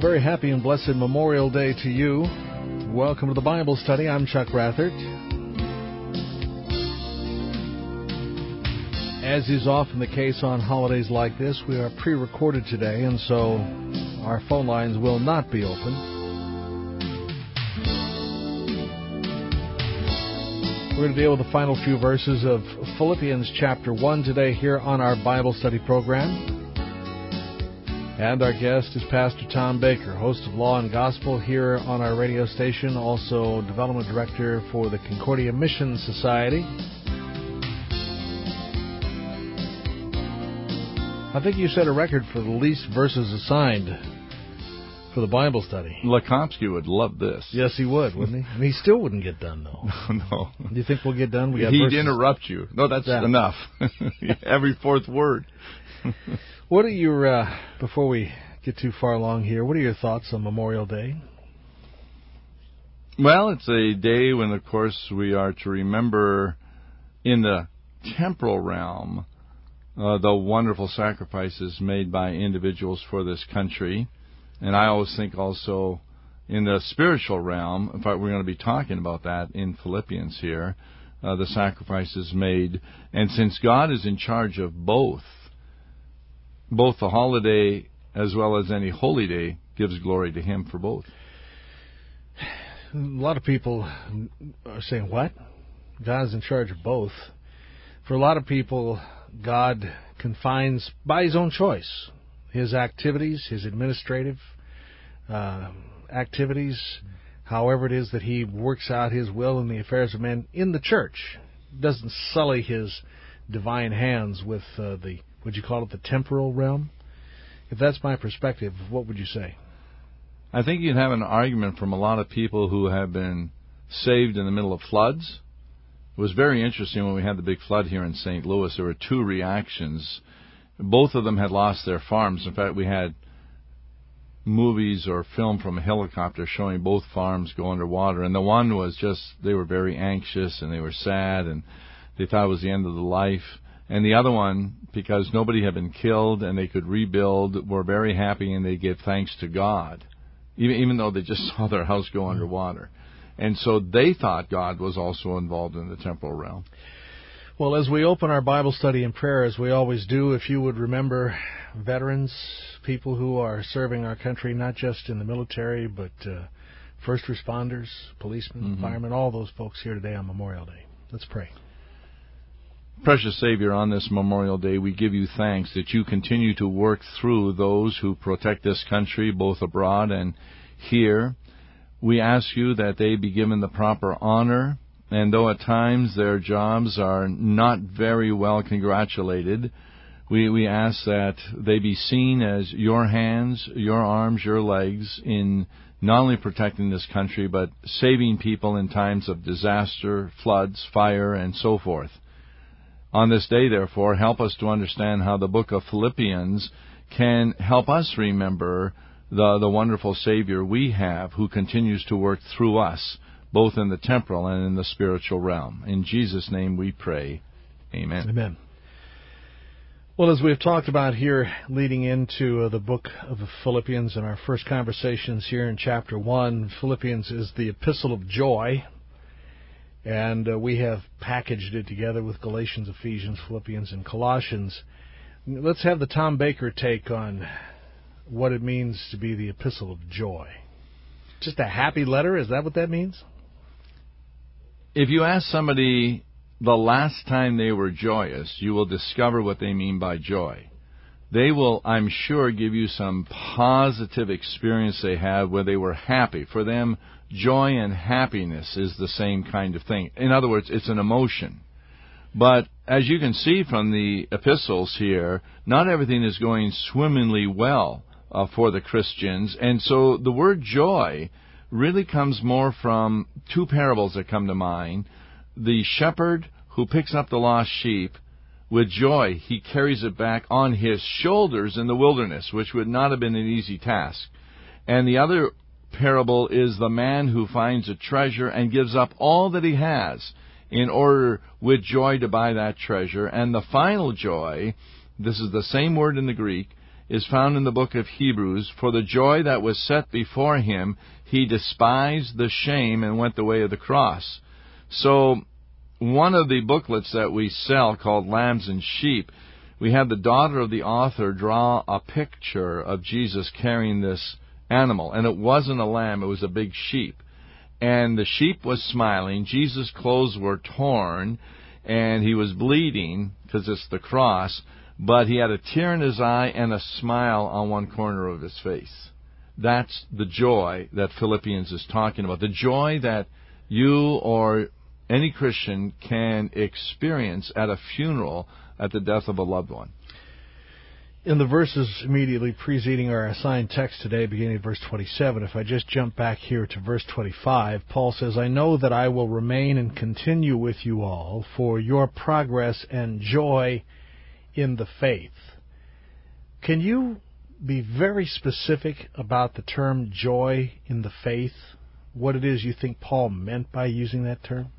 very happy and blessed Memorial Day to you. Welcome to the Bible Study. I'm Chuck Rathert. As is often the case on holidays like this, we are pre-recorded today, and so our phone lines will not be open. We're going to deal with the final few verses of Philippians chapter 1 today here on our Bible study program. And our guest is Pastor Tom Baker, host of Law and Gospel here on our radio station, also Development Director for the Concordia Mission Society. I think you set a record for the least verses assigned for the Bible study. Lakomsky would love this. Yes, he would, wouldn't he? And he still wouldn't get done, though. No. Do you think we'll get done? He'd interrupt you. No, that's enough. Every fourth word. What are your, before we get too far along here, what are your thoughts on Memorial Day? Well, it's a day when, of course, we are to remember in the temporal realm the wonderful sacrifices made by individuals for this country. And I always think also in the spiritual realm, in fact, we're going to be talking about that in Philippians here, the sacrifices made. And since God is in charge of both the holiday as well as any holy day gives glory to Him for both. A lot of people are saying, what? God's in charge of both. For a lot of people, God confines, by His own choice, His activities, His administrative activities, however it is that He works out His will in the affairs of men in the church. Doesn't sully His divine hands with would you call it the temporal realm? If that's my perspective, what would you say? I think you'd have an argument from a lot of people who have been saved in the middle of floods. It was very interesting when we had the big flood here in St. Louis. There were two reactions. Both of them had lost their farms. In fact, we had movies or film from a helicopter showing both farms go underwater. And the one was just, they were very anxious and they were sad and they thought it was the end of the life. And the other one, because nobody had been killed and they could rebuild, were very happy and they gave thanks to God, even though they just saw their house go underwater. And so they thought God was also involved in the temporal realm. Well, as we open our Bible study in prayer, as we always do, if you would remember veterans, people who are serving our country, not just in the military, but first responders, policemen, firemen, all those folks here today on Memorial Day. Let's pray. Precious Savior, on this Memorial Day, we give you thanks that you continue to work through those who protect this country, both abroad and here. We ask you that they be given the proper honor, and though at times their jobs are not very well congratulated, we ask that they be seen as your hands, your arms, your legs in not only protecting this country, but saving people in times of disaster, floods, fire, and so forth. On this day, therefore, help us to understand how the book of Philippians can help us remember the wonderful Savior we have who continues to work through us, both in the temporal and in the spiritual realm. In Jesus' name we pray. Amen. Amen. Well, as we've talked about here leading into the book of Philippians in our first conversations here in chapter 1, Philippians is the epistle of joy. And we have packaged it together with Galatians, Ephesians, Philippians, and Colossians. Let's have the Tom Baker take on what it means to be the epistle of joy. Just a happy letter? Is that what that means? If you ask somebody the last time they were joyous, you will discover what they mean by joy. They will, I'm sure, give you some positive experience they had where they were happy. For them, joy and happiness is the same kind of thing. In other words, it's an emotion. But as you can see from the epistles here, not everything is going swimmingly well for the Christians. And so the word joy really comes more from two parables that come to mind. The shepherd who picks up the lost sheep, with joy he carries it back on his shoulders in the wilderness, which would not have been an easy task. And the other parable is the man who finds a treasure and gives up all that he has in order with joy to buy that treasure. And the final joy, this is the same word in the Greek, is found in the book of Hebrews. For the joy that was set before him, he despised the shame and went the way of the cross. So one of the booklets that we sell called Lambs and Sheep, we had the daughter of the author draw a picture of Jesus carrying this animal. And it wasn't a lamb, it was a big sheep. And the sheep was smiling, Jesus' clothes were torn, and he was bleeding, because it's the cross, but he had a tear in his eye and a smile on one corner of his face. That's the joy that Philippians is talking about. The joy that you or any Christian can experience at a funeral at the death of a loved one. In the verses immediately preceding our assigned text today, beginning at verse 27, if I just jump back here to verse 25, Paul says, I know that I will remain and continue with you all for your progress and joy in the faith. Can you be very specific about the term joy in the faith? What it is you think Paul meant by using that term?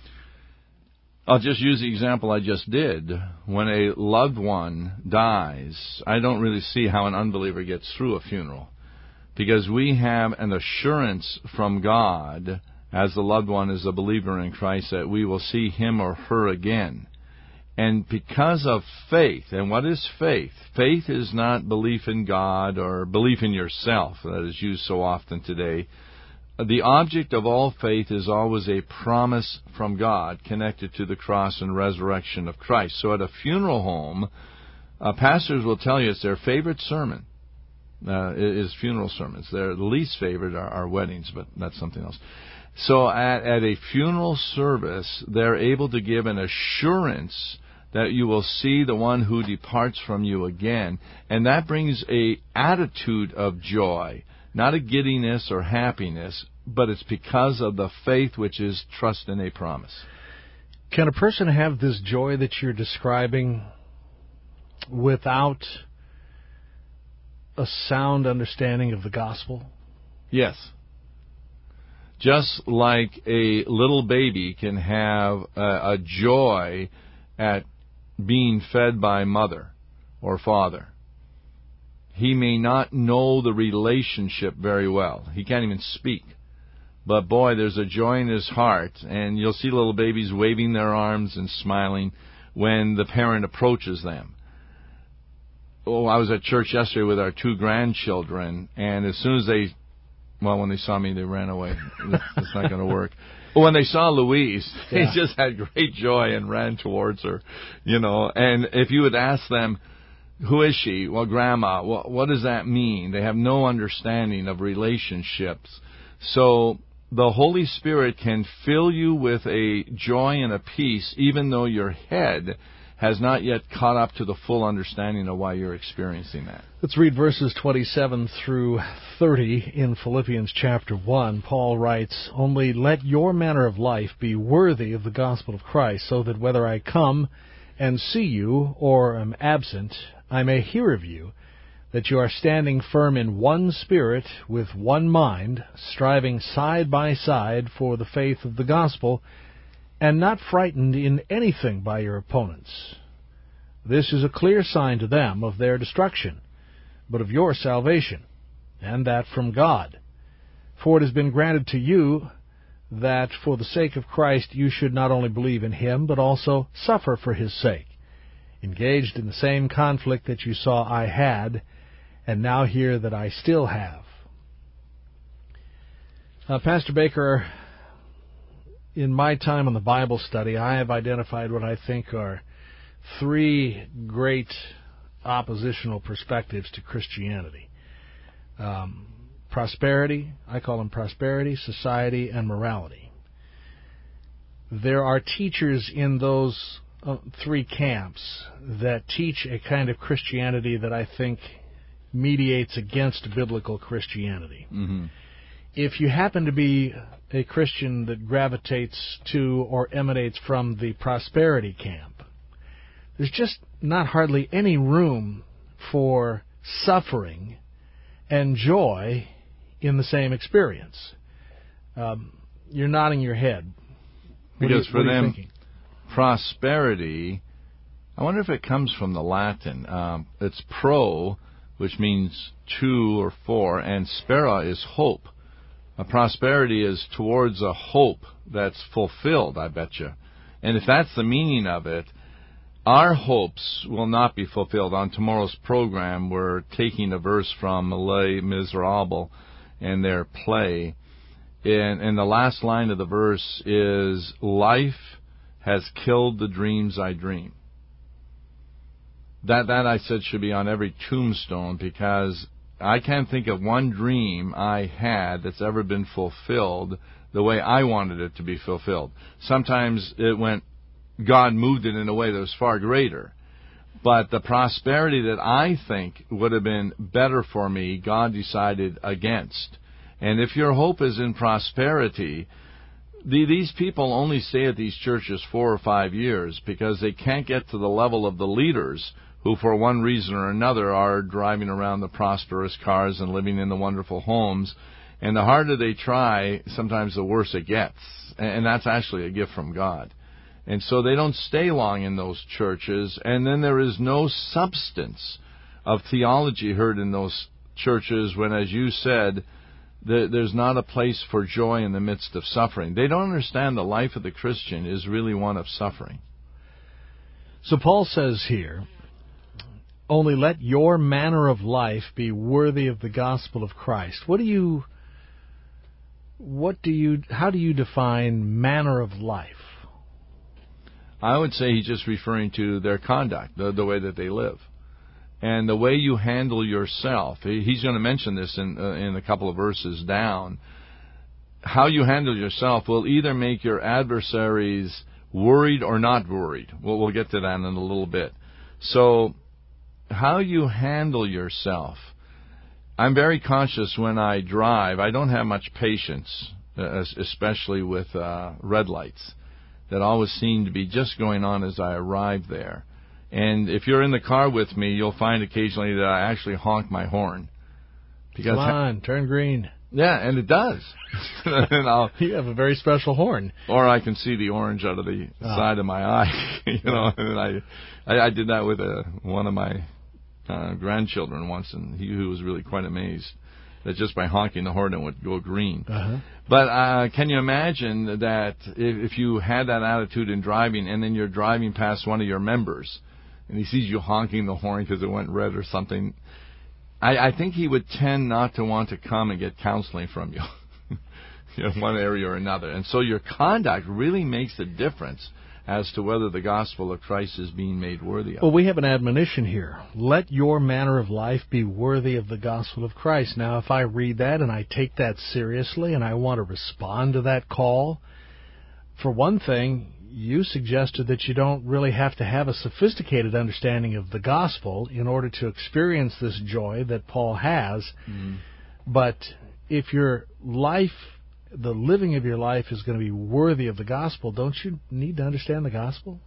I'll just use the example I just did. When a loved one dies, I don't really see how an unbeliever gets through a funeral, because we have an assurance from God, as the loved one is a believer in Christ, that we will see him or her again. And because of faith, and what is faith? Faith is not belief in God or belief in yourself, that is used so often today. The object of all faith is always a promise from God connected to the cross and resurrection of Christ. So at a funeral home, pastors will tell you it's their favorite sermon is funeral sermons. Their least favorite are weddings, but that's something else. So at a funeral service, they're able to give an assurance that you will see the one who departs from you again. And that brings a attitude of joy. Not a giddiness or happiness, but it's because of the faith which is trust in a promise. Can a person have this joy that you're describing without a sound understanding of the gospel? Yes. Just like a little baby can have a joy at being fed by mother or father. He may not know the relationship very well. He can't even speak. But boy, there's a joy in his heart, and you'll see little babies waving their arms and smiling when the parent approaches them. Oh, I was at church yesterday with our 2 grandchildren, and as soon as when they saw me, they ran away. It's not going to work. But when they saw Louise, they just had great joy and ran towards her, And if you would ask them, who is she? Well, Grandma. What does that mean? They have no understanding of relationships. So the Holy Spirit can fill you with a joy and a peace, even though your head has not yet caught up to the full understanding of why you're experiencing that. Let's read verses 27 through 30 in Philippians chapter 1. Paul writes, Only let your manner of life be worthy of the gospel of Christ, so that whether I come and see you or am absent, I may hear of you, that you are standing firm in one spirit, with one mind, striving side by side for the faith of the gospel, and not frightened in anything by your opponents. This is a clear sign to them of their destruction, but of your salvation, and that from God. For it has been granted to you that for the sake of Christ you should not only believe in him, but also suffer for his sake, engaged in the same conflict that you saw I had, and now hear that I still have. Pastor Baker, in my time on the Bible study, I have identified what I think are 3 great oppositional perspectives to Christianity. Prosperity, I call them prosperity, society, and morality. There are teachers in those 3 camps that teach a kind of Christianity that I think mediates against biblical Christianity. Mm-hmm. If you happen to be a Christian that gravitates to or emanates from the prosperity camp, there's just not hardly any room for suffering and joy in the same experience. You're nodding your head. Because for them, prosperity, I wonder if it comes from the Latin. It's pro, which means two or four, and spera is hope. Prosperity is towards a hope that's fulfilled, I bet you. And if that's the meaning of it, our hopes will not be fulfilled. On tomorrow's program, we're taking a verse from Les Miserables and their play. And the last line of the verse is, life has killed the dreams I dream. That I said should be on every tombstone, because I can't think of one dream I had that's ever been fulfilled the way I wanted it to be fulfilled. Sometimes God moved it in a way that was far greater. But the prosperity that I think would have been better for me, God decided against. And if your hope is in prosperity, these people only stay at these churches 4 or 5 years because they can't get to the level of the leaders who, for one reason or another, are driving around the prosperous cars and living in the wonderful homes. And the harder they try, sometimes the worse it gets. And that's actually a gift from God. And so they don't stay long in those churches. And then there is no substance of theology heard in those churches when, as you said, there's not a place for joy in the midst of suffering. They don't understand the life of the Christian is really one of suffering. So Paul says here, only let your manner of life be worthy of the gospel of Christ. How do you define manner of life? I would say he's just referring to their conduct, the way that they live. And the way you handle yourself. He's going to mention this in a couple of verses down. How you handle yourself will either make your adversaries worried or not worried. We'll get to that in a little bit. So, how you handle yourself. I'm very conscious when I drive. I don't have much patience, especially with red lights, that always seem to be just going on as I arrive there. And if you're in the car with me, you'll find occasionally that I actually honk my horn. Because come on, turn green. Yeah, and it does. And you have a very special horn. Or I can see the orange out of the side of my eye. And I did that with one of my grandchildren once, and he was really quite amazed that just by honking the horn it would go green. Uh-huh. But can you imagine that if you had that attitude in driving, and then you're driving past one of your members, and he sees you honking the horn because it went red or something, I think he would tend not to want to come and get counseling from you, in one area or another. And so your conduct really makes a difference as to whether the gospel of Christ is being made worthy of. Well, we have an admonition here. Let your manner of life be worthy of the gospel of Christ. Now, if I read that and I take that seriously and I want to respond to that call, for one thing, you suggested that you don't really have to have a sophisticated understanding of the gospel in order to experience this joy that Paul has. Mm-hmm. But if your life, the living of your life, is going to be worthy of the gospel, don't you need to understand the gospel?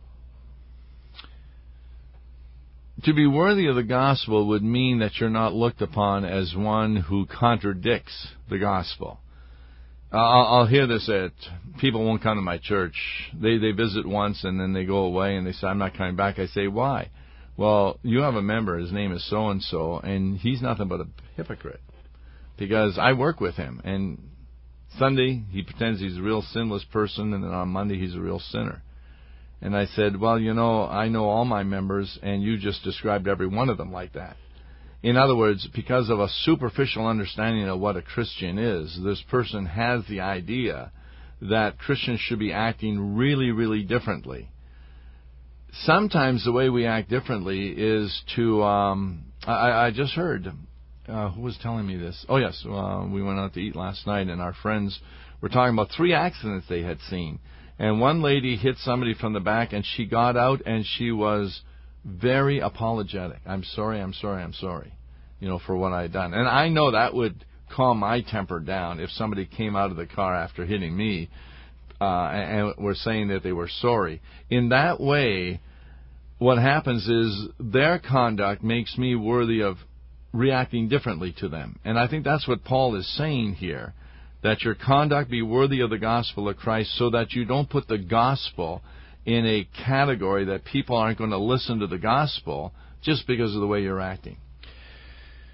To be worthy of the gospel would mean that you're not looked upon as one who contradicts the gospel. I'll hear this at people won't come to my church. They visit once and then they go away and they say, I'm not coming back. I say, why? Well, you have a member, his name is so-and-so, and he's nothing but a hypocrite. Because I work with him, and Sunday he pretends he's a real sinless person, and then on Monday he's a real sinner. And I said, well, I know all my members, and you just described every one of them like that. In other words, because of a superficial understanding of what a Christian is, this person has the idea that Christians should be acting really, really differently. Sometimes the way we act differently is to, I just heard, who was telling me this? Oh, yes, we went out to eat last night, and our friends were talking about 3 accidents they had seen. And one lady hit somebody from the back, and she got out, and she was very apologetic. I'm sorry, for what I had done. And I know that would calm my temper down if somebody came out of the car after hitting me and were saying that they were sorry. In that way, what happens is their conduct makes me worthy of reacting differently to them. And I think that's what Paul is saying here, that your conduct be worthy of the gospel of Christ so that you don't put the gospel in a category that people aren't going to listen to the gospel just because of the way you're acting.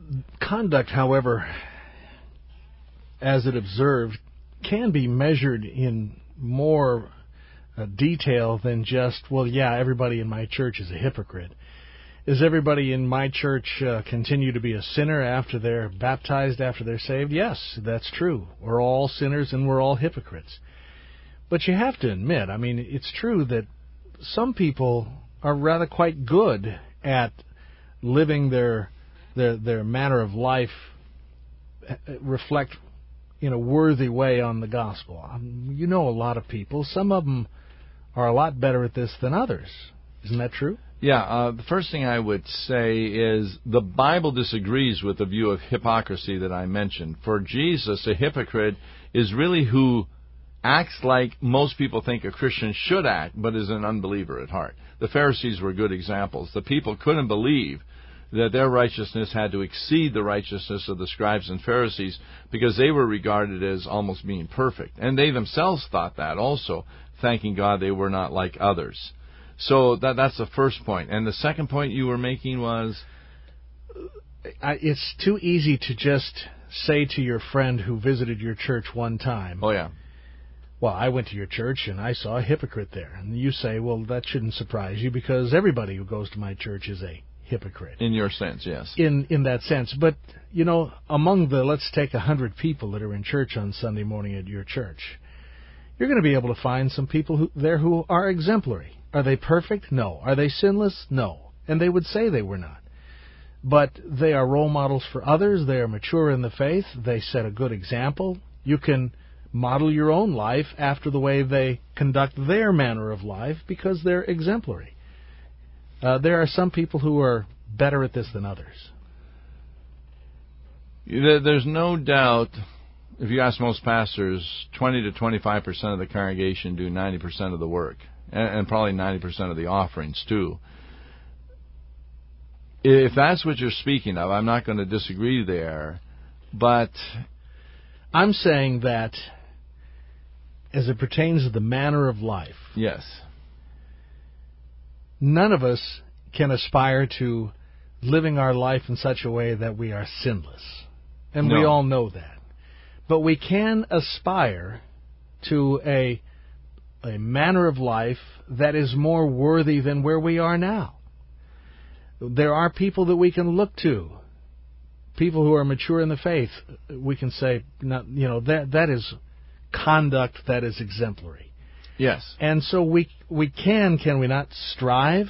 Conduct, however, as it observed, can be measured in more detail than just, well, yeah, everybody in my church is a hypocrite. Is everybody in my church continue to be a sinner after they're baptized, after they're saved? Yes, that's true. We're all sinners and we're all hypocrites. But you have to admit, I mean, it's true that some people are rather quite good at living their manner of life reflect in a worthy way on the gospel. You know a lot of people. Some of them are a lot better at this than others. Isn't that true? Yeah, the first thing I would say is the Bible disagrees with the view of hypocrisy that I mentioned. For Jesus, a hypocrite is really who acts like most people think a Christian should act, but is an unbeliever at heart. The Pharisees were good examples. The people couldn't believe that their righteousness had to exceed the righteousness of the scribes and Pharisees because they were regarded as almost being perfect. And they themselves thought that also, thanking God they were not like others. So that's the first point. And the second point you were making was? It's too easy to just say to your friend who visited your church one time, oh, yeah, well, I went to your church and I saw a hypocrite there. And you say, well, that shouldn't surprise you because everybody who goes to my church is a hypocrite. In your sense, yes. In that sense. But, you know, among the, let's take 100 people that are in church on Sunday morning at your church, you're going to be able to find some people there who are exemplary. Are they perfect? No. Are they sinless? No. And they would say they were not. But they are role models for others. They are mature in the faith. They set a good example. You can model your own life after the way they conduct their manner of life because they're exemplary. There are some people who are better at this than others. There's no doubt, if you ask most pastors, 20 to 25% of the congregation do 90% of the work, and probably 90% of the offerings, too. If that's what you're speaking of, I'm not going to disagree there, but I'm saying that as it pertains to the manner of life, yes, none of us can aspire to living our life in such a way that we are sinless. And No. we all know that. But we can aspire to a manner of life that is more worthy than where we are now. There are people that we can look to, people who are mature in the faith. We can say, that is conduct that is exemplary. yes. And so we can we not strive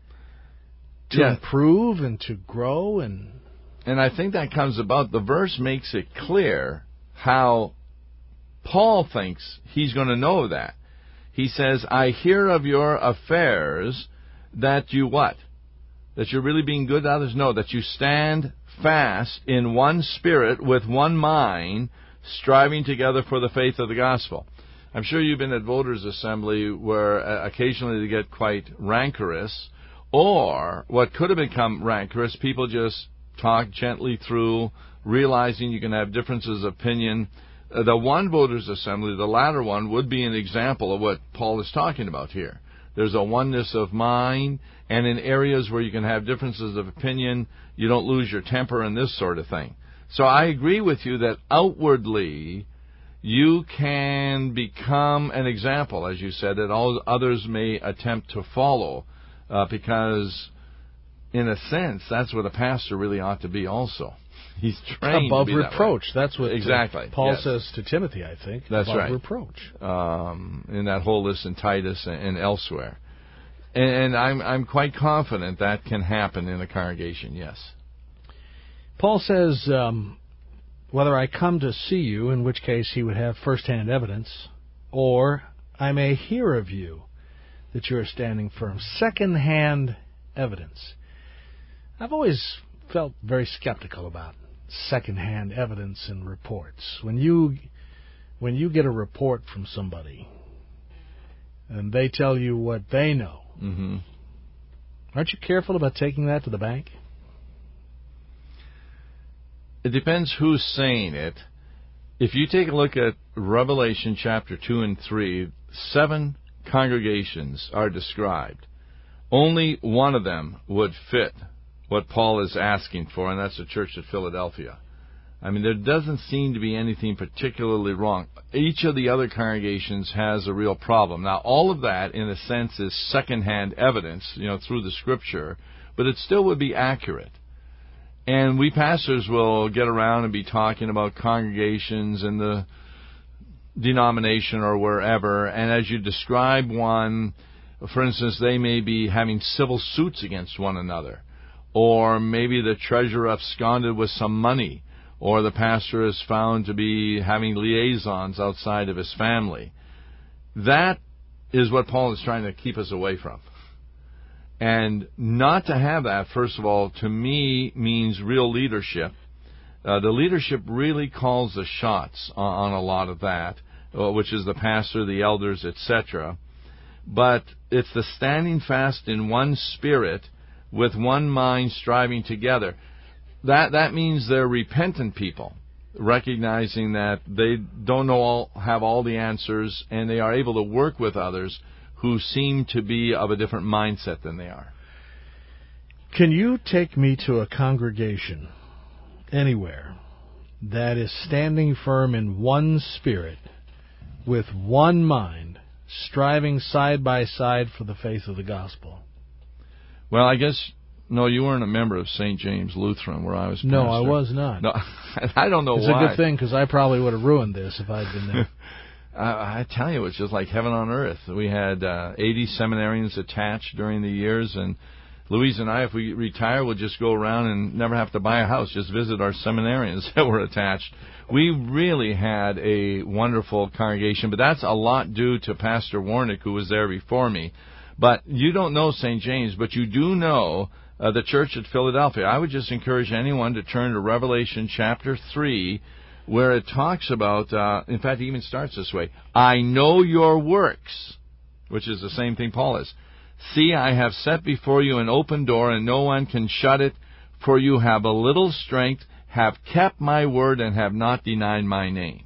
to Yeah. improve and to grow? And I think that comes about, the verse makes it clear how Paul thinks he's going to know that. He says, I hear of your affairs that you what? That you're really being good to others? No, that you stand fast in one spirit with one mind, striving together for the faith of the gospel. I'm sure you've been at voters' assembly where occasionally they get quite rancorous, or what could have become rancorous, people just talk gently through, realizing you can have differences of opinion. The one voters' assembly, the latter one, would be an example of what Paul is talking about here. There's a oneness of mind, and in areas where you can have differences of opinion, you don't lose your temper and this sort of thing. So I agree with you that outwardly you can become an example, as you said, that all others may attempt to follow, because in a sense, that's what a pastor really ought to be also. He's trained above to be reproach. That way. That's what exactly Paul yes. says to Timothy, I think. That's above right. reproach. In that whole list in Titus and elsewhere. And I'm quite confident that can happen in a congregation, yes. Paul says, whether I come to see you, in which case he would have first-hand evidence, or I may hear of you that you are standing firm. Second-hand evidence. I've always felt very skeptical about second-hand evidence and reports. When you get a report from somebody and they tell you what they know, Mm-hmm. aren't you careful about taking that to the bank? It depends who's saying it. If you take a look at Revelation chapter 2 and 3, 7 congregations are described. Only one of them would fit what Paul is asking for, and that's the church at Philadelphia. I mean, there doesn't seem to be anything particularly wrong. Each of the other congregations has a real problem. Now, all of that, in a sense, is secondhand evidence, through the Scripture, but it still would be accurate. And we pastors will get around and be talking about congregations and the denomination or wherever, and as you describe one, for instance, they may be having civil suits against one another, or maybe the treasurer absconded with some money, or the pastor is found to be having liaisons outside of his family. That is what Paul is trying to keep us away from. And not to have that, first of all, to me means real leadership. The leadership really calls the shots on a lot of that, which is the pastor, the elders, etc. But it's the standing fast in one spirit with one mind striving together. That means they're repentant people, recognizing that they don't have all the answers, and they are able to work with others who seem to be of a different mindset than they are. Can you take me to a congregation anywhere that is standing firm in one spirit, with one mind, striving side by side for the faith of the gospel? Well, I guess, no, you weren't a member of St. James Lutheran, where I was pastor. No, I was not. No, I don't know why. It's a good thing, because I probably would have ruined this if I'd been there. I tell you, it's just like heaven on earth. We had 80 seminarians attached during the years, and Louise and I, if we retire, we'll just go around and never have to buy a house, just visit our seminarians that were attached. We really had a wonderful congregation, but that's a lot due to Pastor Warnick, who was there before me. But you don't know St. James, but you do know the church at Philadelphia. I would just encourage anyone to turn to Revelation chapter 3, where it talks about, in fact, it even starts this way, I know your works, which is the same thing Paul is. See, I have set before you an open door, and no one can shut it, for you have a little strength, have kept my word, and have not denied my name.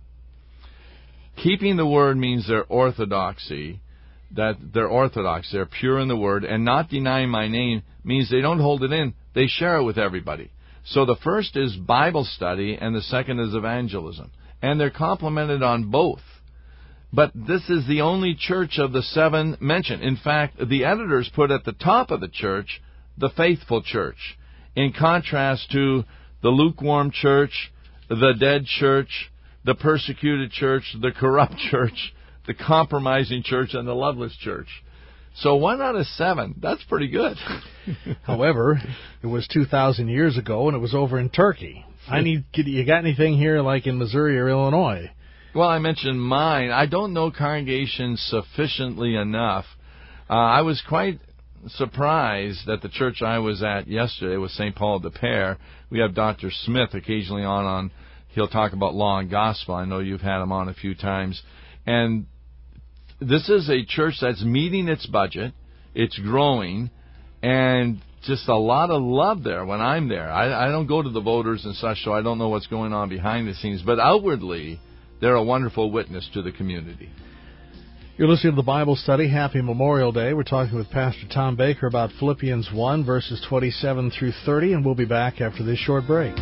Keeping the word means their orthodoxy, that they're orthodox, they're pure in the word, and not denying my name means they don't hold it in, they share it with everybody. So the first is Bible study, and the second is evangelism. And they're complemented on both. But this is the only church of the 7 mentioned. In fact, the editors put at the top of the church, the faithful church, in contrast to the lukewarm church, the dead church, the persecuted church, the corrupt church, the compromising church, and the loveless church. So 1 out of 7, that's pretty good. However, it was 2,000 years ago, and it was over in Turkey. You got anything here like in Missouri or Illinois? Well, I mentioned mine. I don't know congregations sufficiently enough. I was quite surprised at the church I was at yesterday with St. Paul de Pere. We have Dr. Smith occasionally on. He'll talk about law and gospel. I know you've had him on a few times. And this is a church that's meeting its budget. It's growing, and just a lot of love there when I'm there. I don't go to the voters and such, so I don't know what's going on behind the scenes. But outwardly, they're a wonderful witness to the community. You're listening to the Bible Study. Happy Memorial Day. We're talking with Pastor Tom Baker about Philippians 1, verses 27 through 30, and we'll be back after this short break.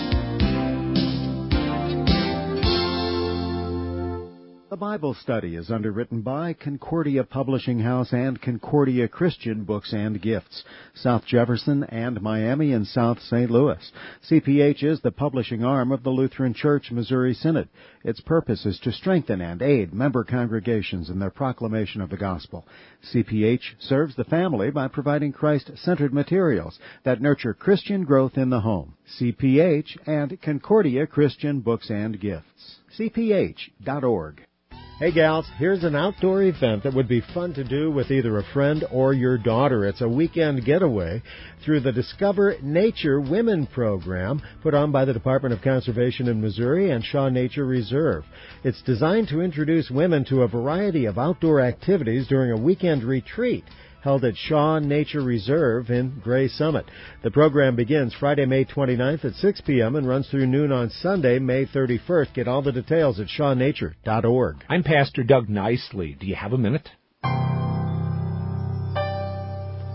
The Bible Study is underwritten by Concordia Publishing House and Concordia Christian Books and Gifts, South Jefferson and Miami and South St. Louis. CPH is the publishing arm of the Lutheran Church Missouri Synod. Its purpose is to strengthen and aid member congregations in their proclamation of the gospel. CPH serves the family by providing Christ-centered materials that nurture Christian growth in the home. CPH and Concordia Christian Books and Gifts. CPH.org. Hey gals, here's an outdoor event that would be fun to do with either a friend or your daughter. It's a weekend getaway through the Discover Nature Women program put on by the Department of Conservation in Missouri and Shaw Nature Reserve. It's designed to introduce women to a variety of outdoor activities during a weekend retreat held at Shaw Nature Reserve in Gray Summit. The program begins Friday, May 29th at 6 p.m. and runs through noon on Sunday, May 31st. Get all the details at shawnature.org. I'm Pastor Doug Nicely. Do you have a minute?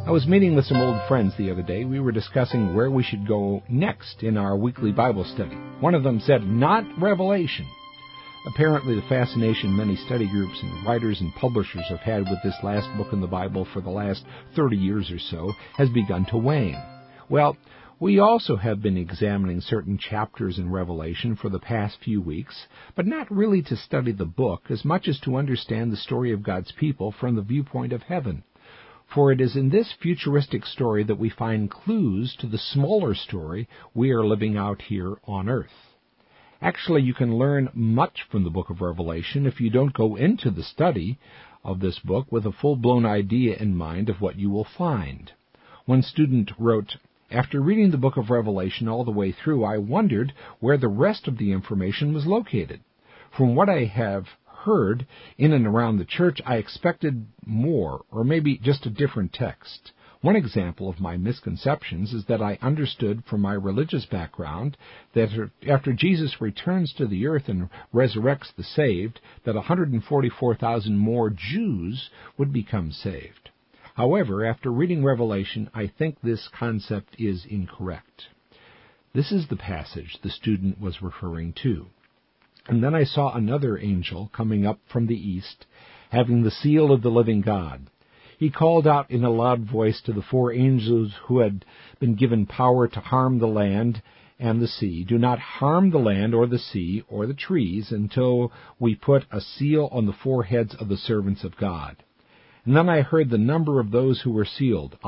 I was meeting with some old friends the other day. We were discussing where we should go next in our weekly Bible study. One of them said, "Not Revelation." Apparently, the fascination many study groups and writers and publishers have had with this last book in the Bible for the last 30 years or so has begun to wane. Well, we also have been examining certain chapters in Revelation for the past few weeks, but not really to study the book as much as to understand the story of God's people from the viewpoint of heaven. For it is in this futuristic story that we find clues to the smaller story we are living out here on earth. Actually, you can learn much from the book of Revelation if you don't go into the study of this book with a full-blown idea in mind of what you will find. One student wrote, "After reading the book of Revelation all the way through, I wondered where the rest of the information was located. From what I have heard in and around the church, I expected more, or maybe just a different text. One example of my misconceptions is that I understood from my religious background that after Jesus returns to the earth and resurrects the saved, that 144,000 more Jews would become saved. However, after reading Revelation, I think this concept is incorrect." This is the passage the student was referring to. "And then I saw another angel coming up from the east, having the seal of the living God. He called out in a loud voice to the 4 angels who had been given power to harm the land and the sea, 'Do not harm the land or the sea or the trees until we put a seal on the foreheads of the servants of God.' And then I heard the number of those who were sealed,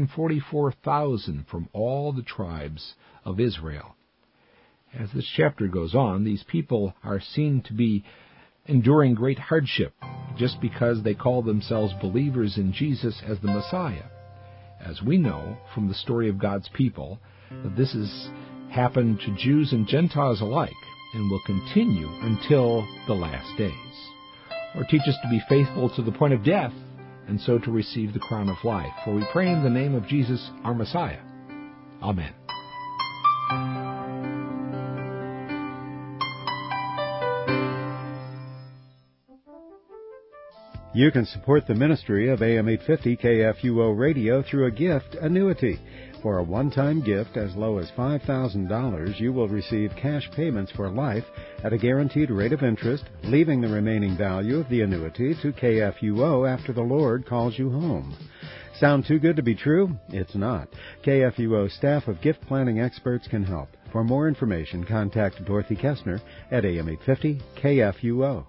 144,000 from all the tribes of Israel." As this chapter goes on, these people are seen to be enduring great hardship just because they call themselves believers in Jesus as the Messiah. As we know from the story of God's people, that this has happened to Jews and Gentiles alike and will continue until the last days. Lord, teach us to be faithful to the point of death and so to receive the crown of life. For we pray in the name of Jesus, our Messiah. Amen. You can support the ministry of AM 850 KFUO Radio through a gift annuity. For a one-time gift as low as $5,000, you will receive cash payments for life at a guaranteed rate of interest, leaving the remaining value of the annuity to KFUO after the Lord calls you home. Sound too good to be true? It's not. KFUO staff of gift planning experts can help. For more information, contact Dorothy Kessner at AM 850 KFUO.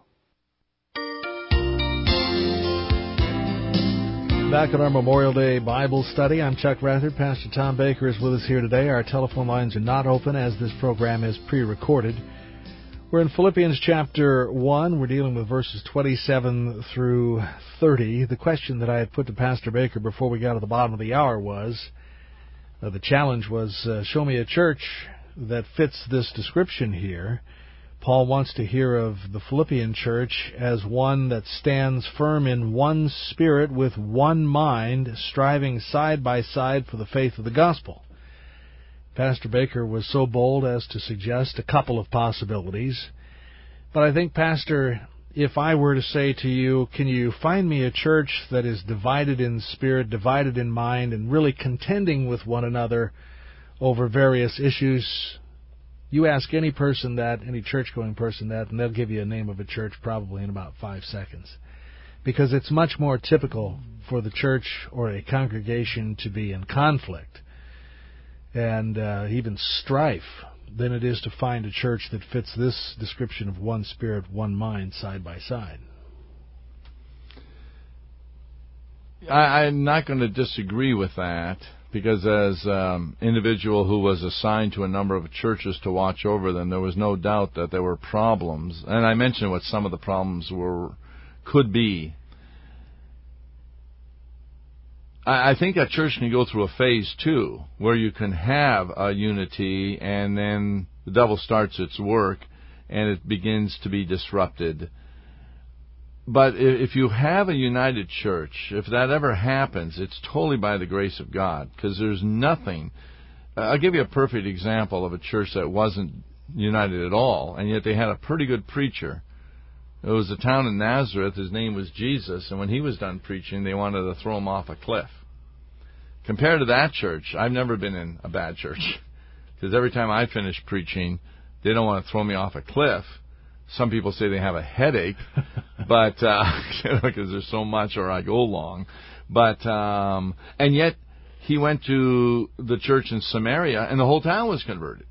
Back at our Memorial Day Bible study, I'm Chuck Rathert. Pastor Tom Baker is with us here today. Our telephone lines are not open as this program is pre-recorded. We're in Philippians chapter 1. We're dealing with verses 27 through 30. The question that I had put to Pastor Baker before we got to the bottom of the hour was, the challenge was, show me a church that fits this description here. Paul wants to hear of the Philippian church as one that stands firm in one spirit with one mind, striving side by side for the faith of the gospel. Pastor Baker was so bold as to suggest a couple of possibilities. But I think, Pastor, if I were to say to you, can you find me a church that is divided in spirit, divided in mind, and really contending with one another over various issues? You ask any person that, any church-going person that, and they'll give you a name of a church probably in about 5 seconds. Because it's much more typical for the church or a congregation to be in conflict and even strife than it is to find a church that fits this description of one spirit, one mind, side by side. I'm not going to disagree with that, because as individual who was assigned to a number of churches to watch over them, there was no doubt that there were problems. And I mentioned what some of the problems could be. I think a church can go through a phase too, where you can have a unity and then the devil starts its work and it begins to be disrupted. But if you have a united church, if that ever happens, it's totally by the grace of God, because there's nothing. I'll give you a perfect example of a church that wasn't united at all, and yet they had a pretty good preacher. It was a town in Nazareth. His name was Jesus, and when he was done preaching, they wanted to throw him off a cliff. compared to that church, I've never been in a bad church. Because every time I finish preaching, they don't want to throw me off a cliff. Some people say they have a headache, but because there's so much, or I go long. But and yet he went to the church in Samaria, and the whole town was converted.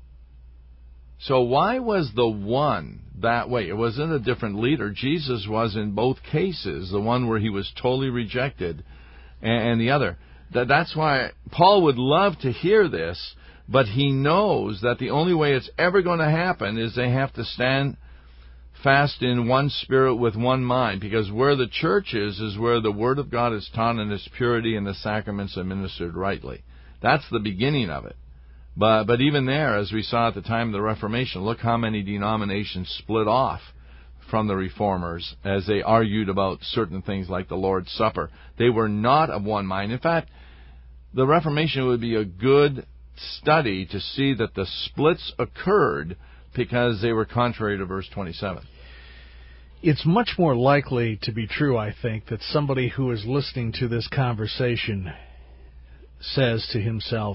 So why was the one that way? It wasn't a different leader. Jesus was in both cases, the one where he was totally rejected, and the other. That's why Paul would love to hear this, but he knows that the only way it's ever going to happen is they have to stand fast in one spirit with one mind, because where the church is where the Word of God is taught in its purity and the sacraments administered rightly. That's the beginning of it. But even there, as we saw at the time of the Reformation, look how many denominations split off from the Reformers as they argued about certain things like the Lord's Supper. They were not of one mind. In fact, the Reformation would be a good study to see that the splits occurred because they were contrary to verse 27. It's much more likely to be true, I think, that somebody who is listening to this conversation says to himself,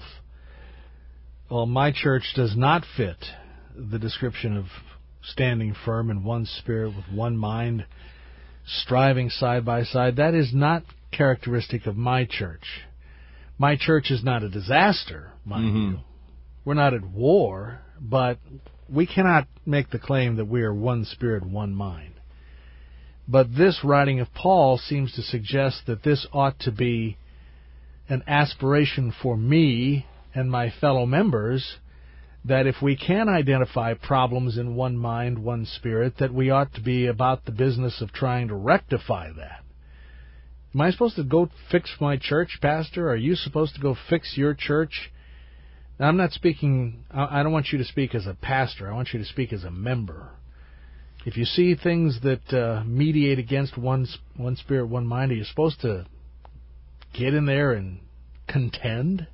well, my church does not fit the description of standing firm in one spirit with one mind, striving side by side. That is not characteristic of my church. My church is not a disaster, mind you. We're not at war, but we cannot make the claim that we are one spirit, one mind. But this writing of Paul seems to suggest that this ought to be an aspiration for me and my fellow members, that if we can identify problems in one mind, one spirit, that we ought to be about the business of trying to rectify that. Am I supposed to go fix my church, Pastor? Are you supposed to go fix your church? Now, I'm not speaking, I don't want you to speak as a pastor. I want you to speak as a member. If you see things that mediate against one spirit, one mind, are you supposed to get in there and contend?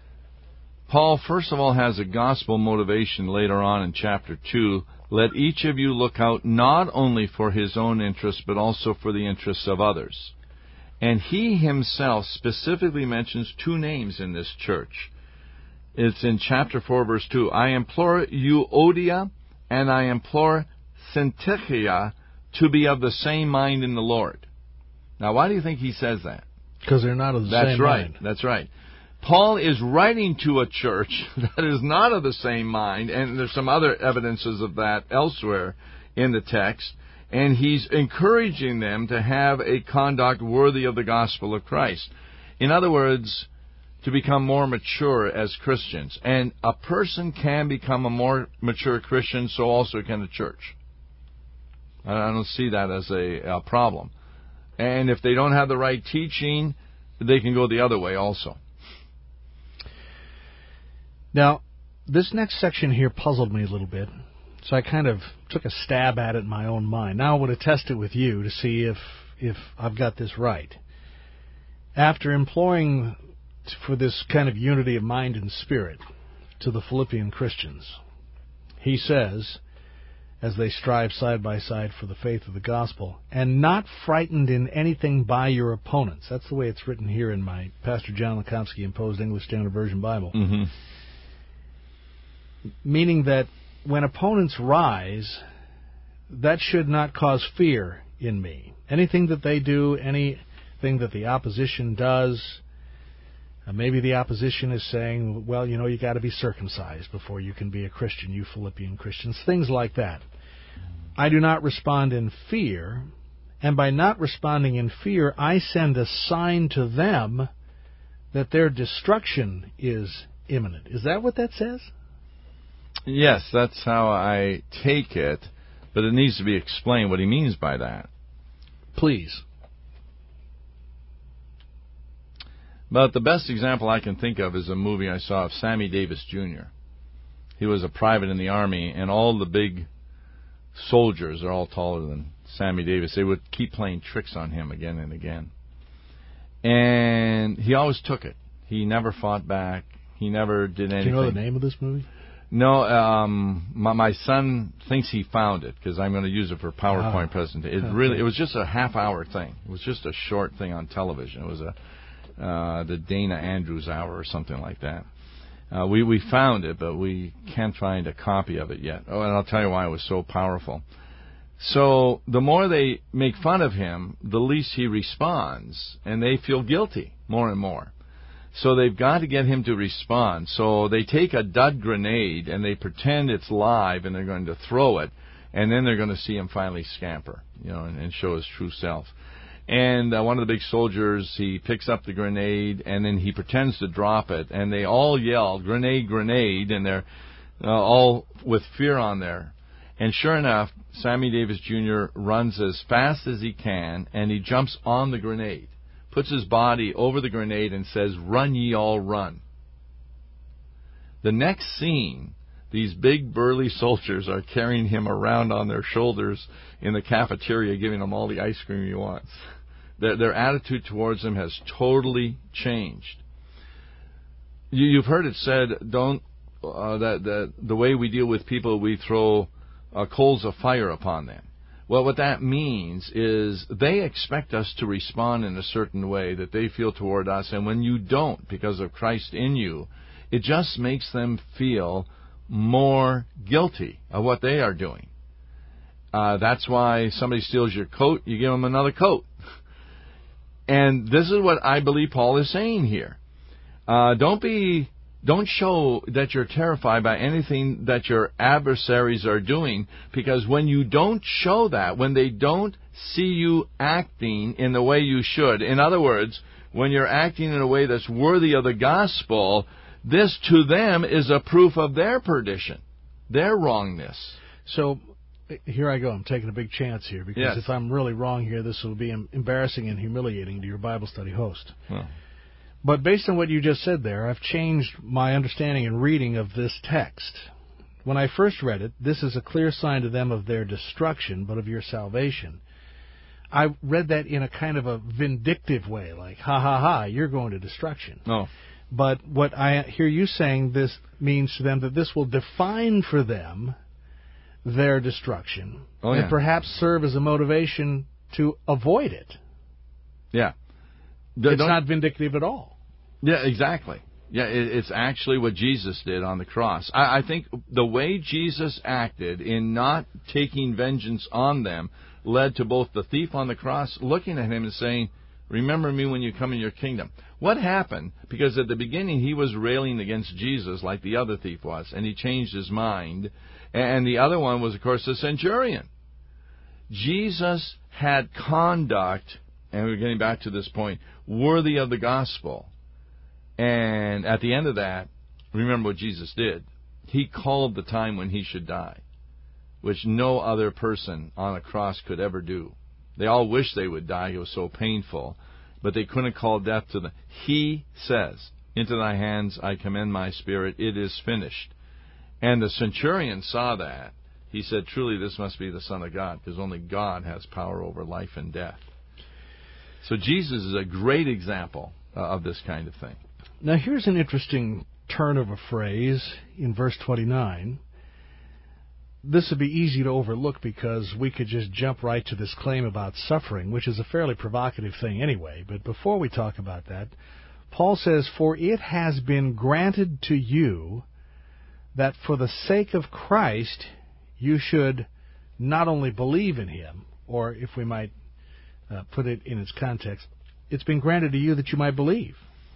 Paul, first of all, has a gospel motivation later on in chapter 2. Let each of you look out not only for his own interests, but also for the interests of others. And he himself specifically mentions two names in this church. It's in chapter 4, verse 2. I implore Euodia and I implore Syntyche to be of the same mind in the Lord. Now, why do you think he says that? Because they're not of the same mind. That's right. Paul is writing to a church that is not of the same mind, and there's some other evidences of that elsewhere in the text, and he's encouraging them to have a conduct worthy of the gospel of Christ. In other words, to become more mature as Christians. And a person can become a more mature Christian, so also can the church. I don't see that as a problem. And if they don't have the right teaching, they can go the other way also. Now, this next section here puzzled me a little bit, so I kind of took a stab at it in my own mind. Now I want to test it with you to see if I've got this right. After imploring for this kind of unity of mind and spirit to the Philippian Christians, he says, as they strive side by side for the faith of the gospel, and not frightened in anything by your opponents. That's the way it's written here in my Pastor John Lekomsky imposed English Standard Version Bible. Mm-hmm. Meaning that when opponents rise, that should not cause fear in me. Anything that they do, anything that the opposition does, maybe the opposition is saying, well, you got to be circumcised before you can be a Christian, you Philippian Christians, things like that. I do not respond in fear, and by not responding in fear, I send a sign to them that their destruction is imminent. Is that what that says? Yes, that's how I take it, but it needs to be explained what he means by that. Please. But the best example I can think of is a movie I saw of Sammy Davis Jr. He was a private in the Army, and all the big soldiers are all taller than Sammy Davis. They would keep playing tricks on him again and again. And he always took it. He never fought back. He never did anything. Do you know the name of this movie? No, my son thinks he found it because I'm going to use it for PowerPoint presentation. It was just a half-hour thing. It was just a short thing on television. It was the Dana Andrews Hour or something like that. We found it, but we can't find a copy of it yet. Oh, and I'll tell you why it was so powerful. So the more they make fun of him, the least he responds, and they feel guilty more and more. So they've got to get him to respond. So they take a dud grenade, and they pretend it's live, and they're going to throw it, and then they're going to see him finally scamper, and show his true self. And one of the big soldiers, he picks up the grenade, and then he pretends to drop it, and they all yell, "Grenade, grenade," and they're all with fear on there. And sure enough, Sammy Davis Jr. runs as fast as he can, and he jumps on the grenade, puts his body over the grenade, and says, "Run ye all run." The next scene, these big burly soldiers are carrying him around on their shoulders in the cafeteria, giving him all the ice cream he wants. Their attitude towards him has totally changed. You've heard it said, that the way we deal with people, we throw coals of fire upon them. Well, what that means is they expect us to respond in a certain way that they feel toward us, and when you don't, because of Christ in you, it just makes them feel more guilty of what they are doing. That's why somebody steals your coat, you give them another coat. And this is what I believe Paul is saying here. Don't show that you're terrified by anything that your adversaries are doing, because when you don't show that, when they don't see you acting in the way you should, in other words, when you're acting in a way that's worthy of the gospel, this to them is a proof of their perdition, their wrongness. So here I go. I'm taking a big chance here, because if I'm really wrong here, this will be embarrassing and humiliating to your Bible study host. Well. But based on what you just said there, I've changed my understanding and reading of this text. When I first read it, this is a clear sign to them of their destruction, but of your salvation. I read that in a kind of a vindictive way, like, ha, ha, ha, you're going to destruction. No. But what I hear you saying, this means to them that this will define for them their destruction, and perhaps serve as a motivation to avoid it. Yeah. It's not vindictive at all. Yeah, exactly. Yeah, it's actually what Jesus did on the cross. I think the way Jesus acted in not taking vengeance on them led to both the thief on the cross looking at him and saying, "Remember me when you come in your kingdom." What happened? Because at the beginning he was railing against Jesus like the other thief was, and he changed his mind. And the other one was, of course, the centurion. Jesus had conduct, and we're getting back to this point, worthy of the gospel. And at the end of that, remember what Jesus did. He called the time when he should die, which no other person on a cross could ever do. They all wished they would die. It was so painful. But they couldn't call death to them. He says, "Into thy hands I commend my spirit. It is finished." And the centurion saw that. He said, "Truly this must be the Son of God, because only God has power over life and death." So Jesus is a great example of this kind of thing. Now here's an interesting turn of a phrase in verse 29. This would be easy to overlook, because we could just jump right to this claim about suffering, which is a fairly provocative thing anyway. But before we talk about that, Paul says, "For it has been granted to you that for the sake of Christ you should not only believe in him," or if we might put it in its context, it's been granted to you that you might believe.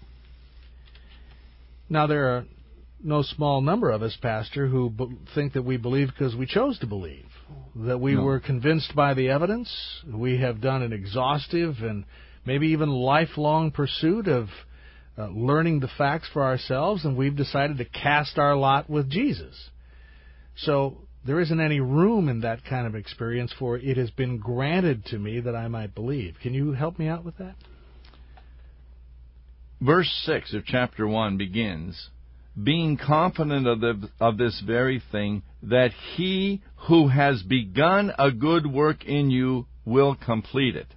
Now, there are no small number of us, Pastor, who think that we believe because we chose to believe, that we were convinced by the evidence. We have done an exhaustive and maybe even lifelong pursuit of learning the facts for ourselves, and we've decided to cast our lot with Jesus. So there isn't any room in that kind of experience for "it has been granted to me that I might believe." Can you help me out with that? Verse 6 of chapter 1 begins, "Being confident of this very thing, that he who has begun a good work in you will complete it."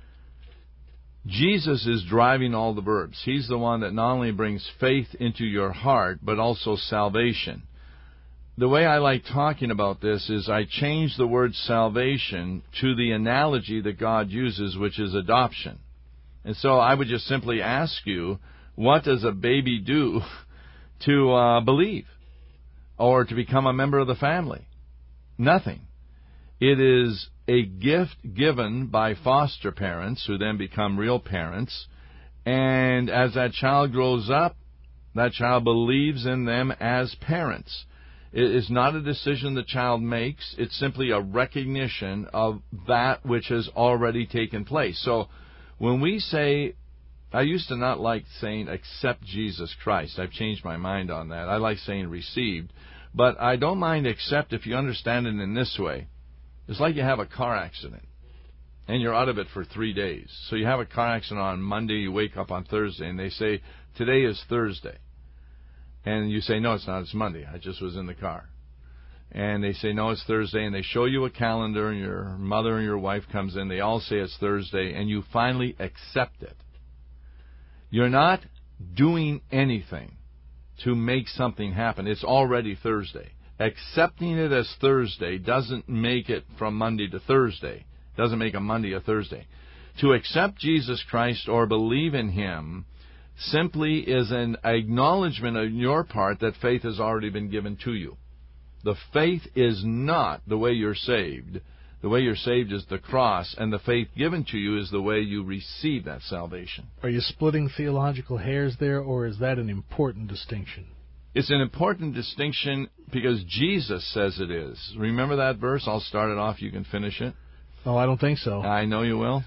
Jesus is driving all the verbs. He's the one that not only brings faith into your heart, but also salvation. The way I like talking about this is I change the word salvation to the analogy that God uses, which is adoption. And so I would just simply ask you, what does a baby do to believe or to become a member of the family? Nothing. It is a gift given by foster parents who then become real parents. And as that child grows up, that child believes in them as parents. It is not a decision the child makes. It's simply a recognition of that which has already taken place. So when we say, I used to not like saying accept Jesus Christ. I've changed my mind on that. I like saying received. But I don't mind accept if you understand it in this way. It's like you have a car accident, and you're out of it for 3 days. So you have a car accident on Monday, you wake up on Thursday, and they say, today is Thursday. And you say, no, it's not, it's Monday. I just was in the car. And they say, no, it's Thursday, and they show you a calendar, and your mother and your wife comes in. They all say it's Thursday, and you finally accept it. You're not doing anything to make something happen. It's already Thursday. Accepting it as Thursday doesn't make it from Monday to Thursday. Doesn't make a Monday a Thursday. To accept Jesus Christ or believe in Him simply is an acknowledgement on your part that faith has already been given to you. The faith is not the way you're saved. The way you're saved is the cross, and the faith given to you is the way you receive that salvation. Are you splitting theological hairs there, or is that an important distinction? It's an important distinction because Jesus says it is. Remember that verse? I'll start it off. You can finish it. Oh, I don't think so. I know you will.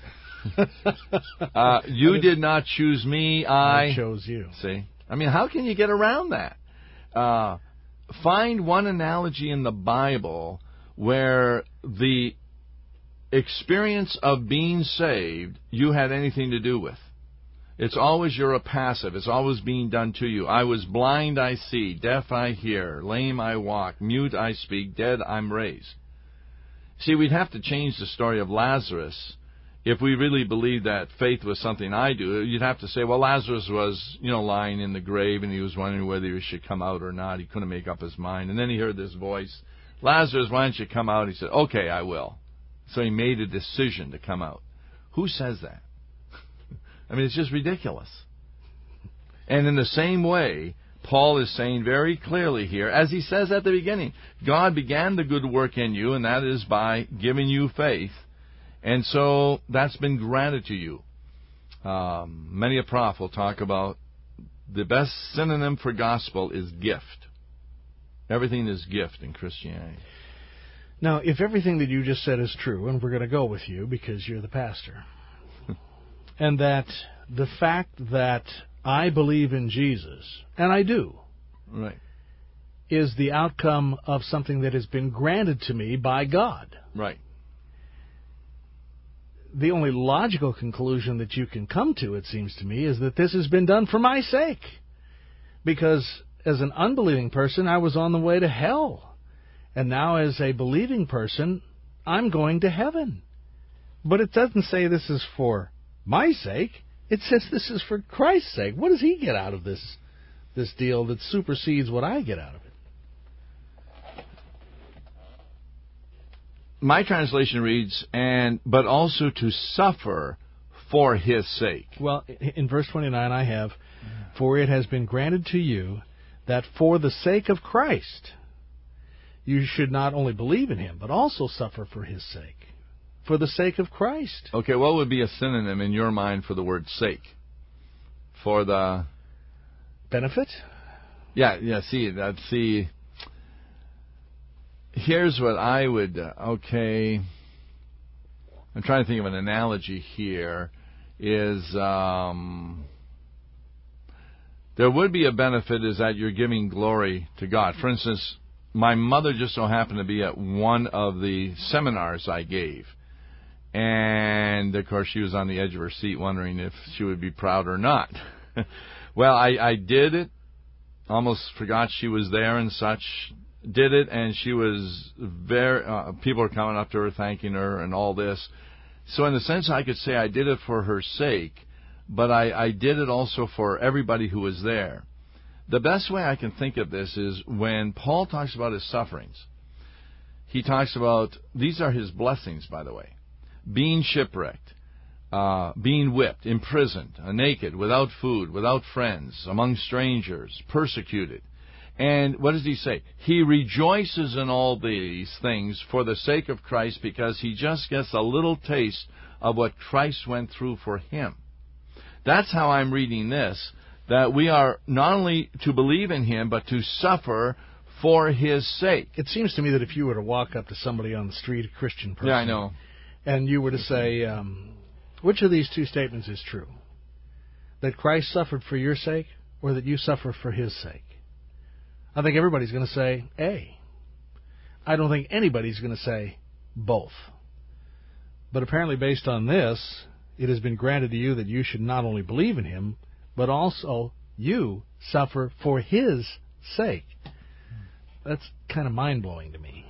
You did not choose me. I chose you. See? I mean, how can you get around that? Find one analogy in the Bible where the experience of being saved you had anything to do with. It's always you're a passive. It's always being done to you. I was blind, I see. Deaf, I hear. Lame, I walk. Mute, I speak. Dead, I'm raised. See, we'd have to change the story of Lazarus if we really believed that faith was something I do. You'd have to say, well, Lazarus was, lying in the grave, and he was wondering whether he should come out or not. He couldn't make up his mind. And then he heard this voice, Lazarus, why don't you come out? He said, okay, I will. So he made a decision to come out. Who says that? I mean, it's just ridiculous. And in the same way, Paul is saying very clearly here, as he says at the beginning, God began the good work in you, and that is by giving you faith. And so that's been granted to you. Many a prof will talk about the best synonym for gospel is gift. Everything is gift in Christianity. Now, if everything that you just said is true, and we're going to go with you because you're the pastor, and that the fact that I believe in Jesus, and I do, right, is the outcome of something that has been granted to me by God. Right. The only logical conclusion that you can come to, it seems to me, is that this has been done for my sake. Because as an unbelieving person, I was on the way to hell. And now as a believing person, I'm going to heaven. But it doesn't say this is for my sake. It says this is for Christ's sake. What does He get out of this deal that supersedes what I get out of it? My translation reads, but also to suffer for His sake. Well, in verse 29 I have, for it has been granted to you that for the sake of Christ you should not only believe in Him, but also suffer for His sake. For the sake of Christ. Okay, what would be a synonym in your mind for the word sake? For the... benefit? Yeah, see... Here's what I would... okay... I'm trying to think of an analogy here. Is... there would be a benefit is that you're giving glory to God. For instance, my mother just so happened to be at one of the seminars I gave. And, of course, she was on the edge of her seat wondering if she would be proud or not. Well, I did it. Almost forgot she was there and such. Did it, and she was very... people were coming up to her, thanking her, and all this. So in a sense, I could say I did it for her sake, but I did it also for everybody who was there. The best way I can think of this is when Paul talks about his sufferings. He talks about... these are his blessings, by the way. Being shipwrecked, being whipped, imprisoned, naked, without food, without friends, among strangers, persecuted. And what does he say? He rejoices in all these things for the sake of Christ, because he just gets a little taste of what Christ went through for him. That's how I'm reading this, that we are not only to believe in him, but to suffer for his sake. It seems to me that if you were to walk up to somebody on the street, a Christian person, Yeah, I know. And you were to say, which of these two statements is true? That Christ suffered for your sake, or that you suffer for his sake? I think everybody's going to say A. I don't think anybody's going to say both. But apparently, based on this, it has been granted to you that you should not only believe in him, but also you suffer for his sake. That's kind of mind-blowing to me.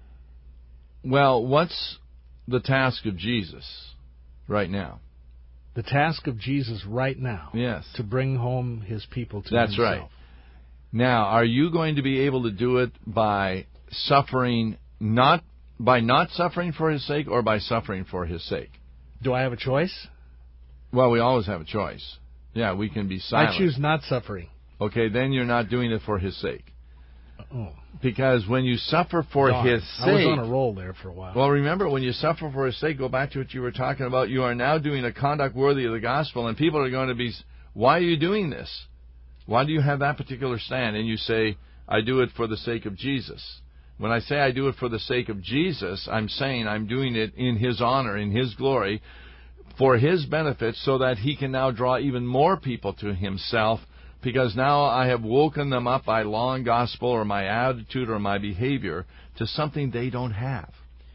Well, what's the task of Jesus right now? The task of Jesus right now. Yes. To bring home his people to That's himself. right. Now, are you going to be able to do it by suffering, not suffering for his sake, or by suffering for his sake? Do I have a choice? Well, we always have a choice. Yeah, we can be silent. I choose not suffering. Okay, then you're not doing it for his sake. Oh. Because when you suffer for his sake... I was on a roll there for a while. Well, remember, when you suffer for his sake, go back to what you were talking about, you are now doing a conduct worthy of the gospel, and people are going to be, why are you doing this? Why do you have that particular stand? And you say, I do it for the sake of Jesus. When I say I do it for the sake of Jesus, I'm saying I'm doing it in his honor, in his glory, for his benefit, so that he can now draw even more people to himself, because now I have woken them up by law and gospel, or my attitude or my behavior, to something they don't have.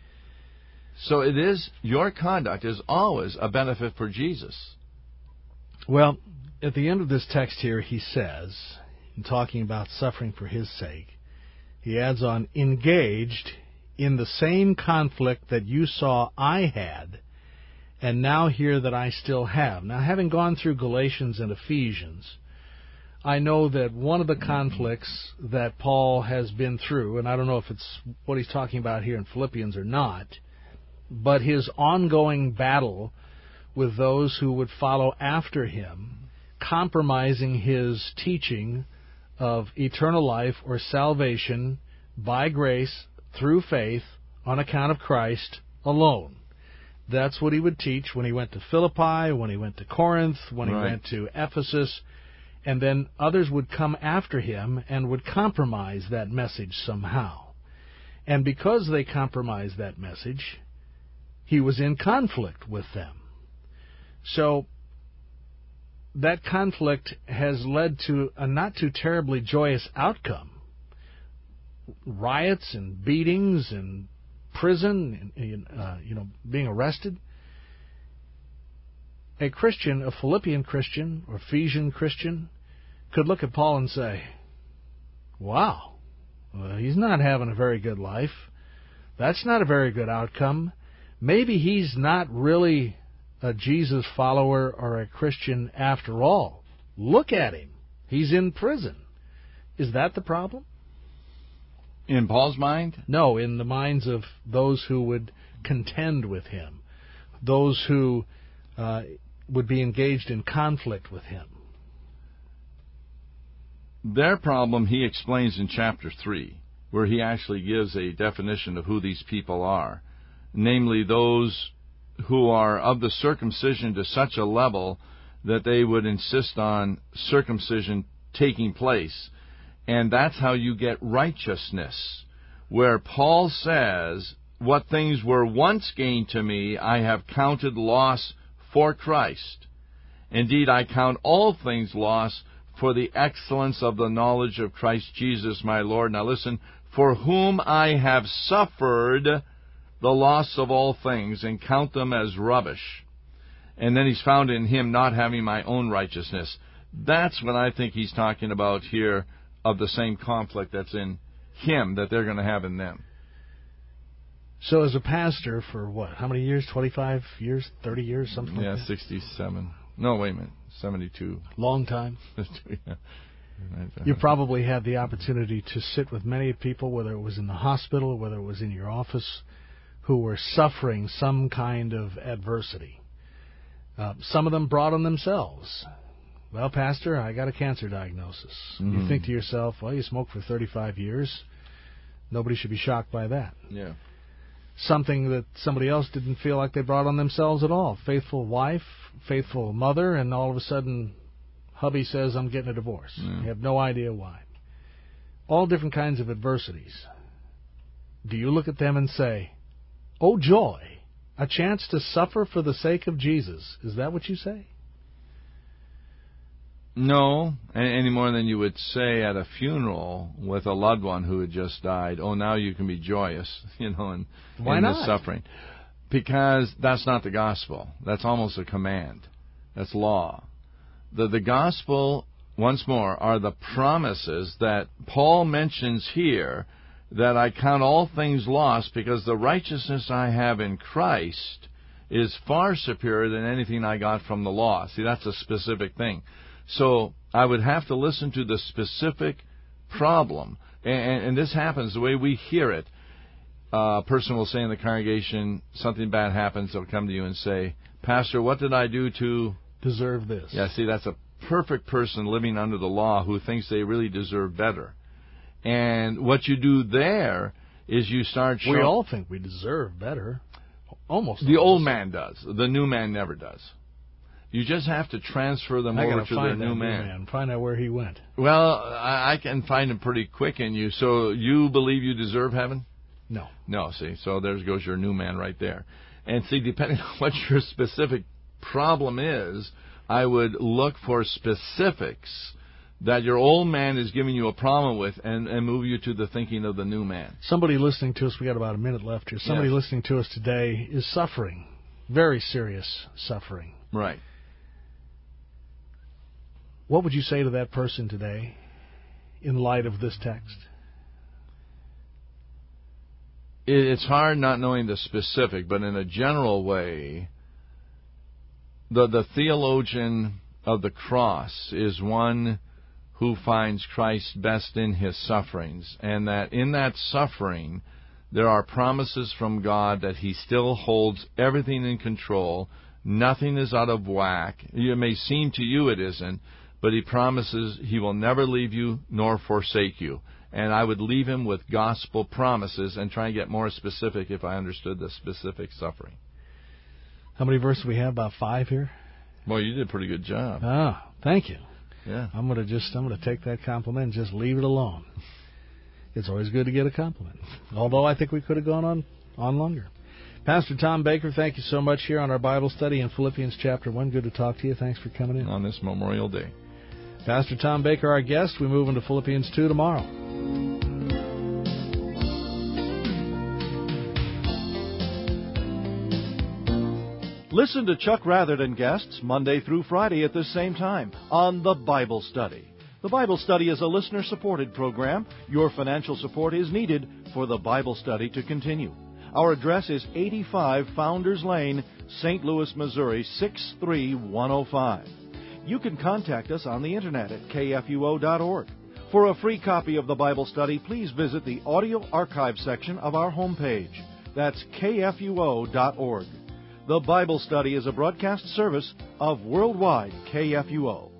So it is, your conduct is always a benefit for Jesus. Well, at the end of this text here, he says, in talking about suffering for his sake, he adds on, engaged in the same conflict that you saw I had, and now hear that I still have. Now, having gone through Galatians and Ephesians, I know that one of the conflicts that Paul has been through, and I don't know if it's what he's talking about here in Philippians or not, but his ongoing battle with those who would follow after him, compromising his teaching of eternal life or salvation by grace through faith on account of Christ alone. That's what he would teach when he went to Philippi, when he went to Corinth, when he went to Ephesus. And then others would come after him and would compromise that message somehow. And because they compromised that message, he was in conflict with them. So that conflict has led to a not too terribly joyous outcome. Riots and beatings and prison, and, being arrested. A Christian, a Philippian Christian or Ephesian Christian, could look at Paul and say, wow, he's not having a very good life. That's not a very good outcome. Maybe he's not really a Jesus follower or a Christian after all. Look at him. He's in prison. Is that the problem? In Paul's mind? No, in the minds of those who would contend with him, those who would be engaged in conflict with him. Their problem he explains in chapter 3, where he actually gives a definition of who these people are, namely those who are of the circumcision to such a level that they would insist on circumcision taking place. And that's how you get righteousness, where Paul says, what things were once gained to me, I have counted loss for Christ. Indeed, I count all things loss for the excellence of the knowledge of Christ Jesus my Lord. Now listen, for whom I have suffered the loss of all things, and count them as rubbish. And then he's found in him not having my own righteousness. That's what I think he's talking about here, of the same conflict that's in him that they're going to have in them. So as a pastor for what? How many years? 25 years? 30 years? Something like that? Yeah, 67. No, wait a minute. 72. Long time. Yeah. You probably had the opportunity to sit with many people, whether it was in the hospital or whether it was in your office, who were suffering some kind of adversity. Some of them brought on themselves. Well, Pastor, I got a cancer diagnosis. Mm-hmm. You think to yourself, well, you smoked for 35 years. Nobody should be shocked by that. Yeah. Something that somebody else didn't feel like they brought on themselves at all. Faithful wife, faithful mother, and all of a sudden, hubby says, I'm getting a divorce. Yeah. You have no idea why. All different kinds of adversities. Do you look at them and say, oh, joy, a chance to suffer for the sake of Jesus? Is that what you say? No, any more than you would say at a funeral with a loved one who had just died, oh, now you can be joyous, in Why not? the suffering. Because that's not the gospel. That's almost a command. That's law. The gospel, once more, are the promises that Paul mentions here, that I count all things lost because the righteousness I have in Christ is far superior than anything I got from the law. See, that's a specific thing. So I would have to listen to the specific problem. And this happens the way we hear it. A person will say in the congregation, something bad happens, they'll come to you and say, Pastor, what did I do to deserve this? Yeah, see, that's a perfect person living under the law who thinks they really deserve better. And what you do there is you start showing... We all think we deserve better. Almost. The old man does. The new man never does. You just have to transfer them over to their new man. Find out where he went. Well, I can find him pretty quick in you. So you believe you deserve heaven? No. No, see. So there goes your new man right there. And see, depending on what your specific problem is, I would look for specifics that your old man is giving you a problem with and move you to the thinking of the new man. Somebody listening to us, we got about a minute left here. Somebody listening to us today is suffering. Very serious suffering. Right. What would you say to that person today in light of this text? It's hard not knowing the specific, but in a general way, the theologian of the cross is one who finds Christ best in his sufferings, and that in that suffering there are promises from God that he still holds everything in control. Nothing is out of whack. It may seem to you it isn't, but he promises he will never leave you nor forsake you. And I would leave him with gospel promises and try and get more specific if I understood the specific suffering. How many verses do we have? About 5 here? Well, you did a pretty good job. Ah, thank you. Yeah. I'm going to take that compliment and just leave it alone. It's always good to get a compliment. Although I think we could have gone on longer. Pastor Tom Baker, thank you so much here on our Bible study in Philippians chapter 1. Good to talk to you. Thanks for coming in. On this Memorial Day. Pastor Tom Baker, our guest. We move into Philippians 2 tomorrow. Listen to Chuck Rather and guests Monday through Friday at this same time on The Bible Study. The Bible Study is a listener-supported program. Your financial support is needed for The Bible Study to continue. Our address is 85 Founders Lane, St. Louis, Missouri, 63105. You can contact us on the Internet at kfuo.org. For a free copy of the Bible Study, please visit the audio archive section of our homepage. That's kfuo.org. The Bible Study is a broadcast service of Worldwide KFUO.